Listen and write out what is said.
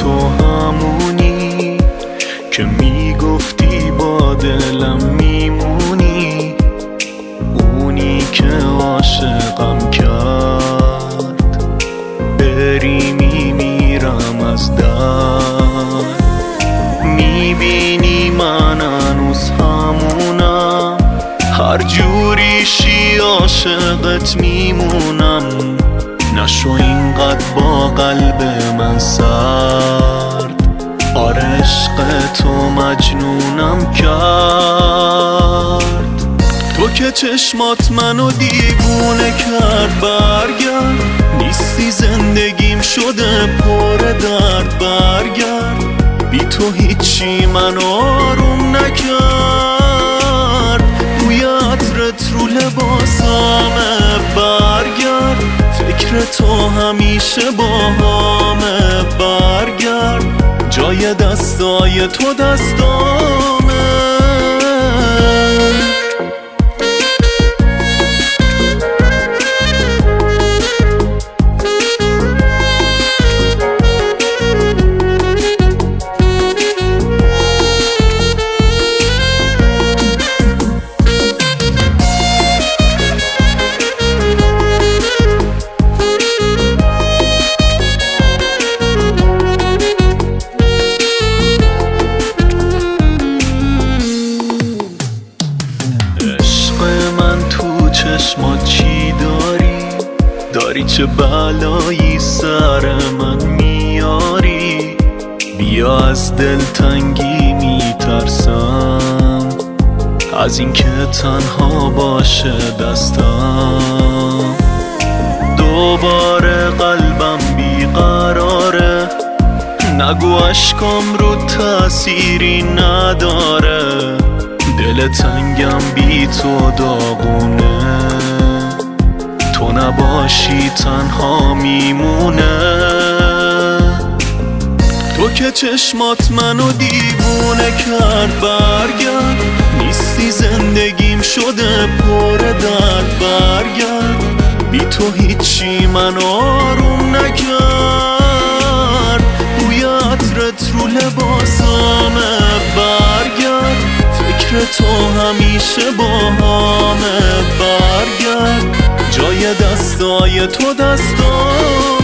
تو همونی که میگفتی با دلم میمونی، اونی که عاشقم کرد بری میمیرم از درد. میبینی من هنوز همونم، هر جوریشی عاشقت میمونم. نشو اینقدر با قلب من سرد، آره عشق تو مجنونم کرد. تو که چشمات منو دیوونه کرد، برگرد. نیستی زندگیم شده پر درد، برگرد. بی تو هیچی منو آروم نکرد. بوی عطرت رو لباسامه، برگرد. فکر تو همیشه باهامه، برگرد. جای دستای تو دستامه. چشمات چی داری چه بلایی سر من میاری. بیا از دلتنگی میترسم، از اینکه تنها باشه دستم. دوباره قلبم بیقراره، نگو اشکام رو تأثیری نداره. دل تنگم بی تو داغونه، تو نباشی تنها میمونه. تو که چشمات منو دیوونه کرد، برگرد. نیستی زندگیم شده پر درد، برگرد. بی تو هیچی منو آروم نکرد. بوی عطرت رو لباسامه، برگرد. فکر تو همیشه باهامه، برگرد. جای دستای تو دستامه.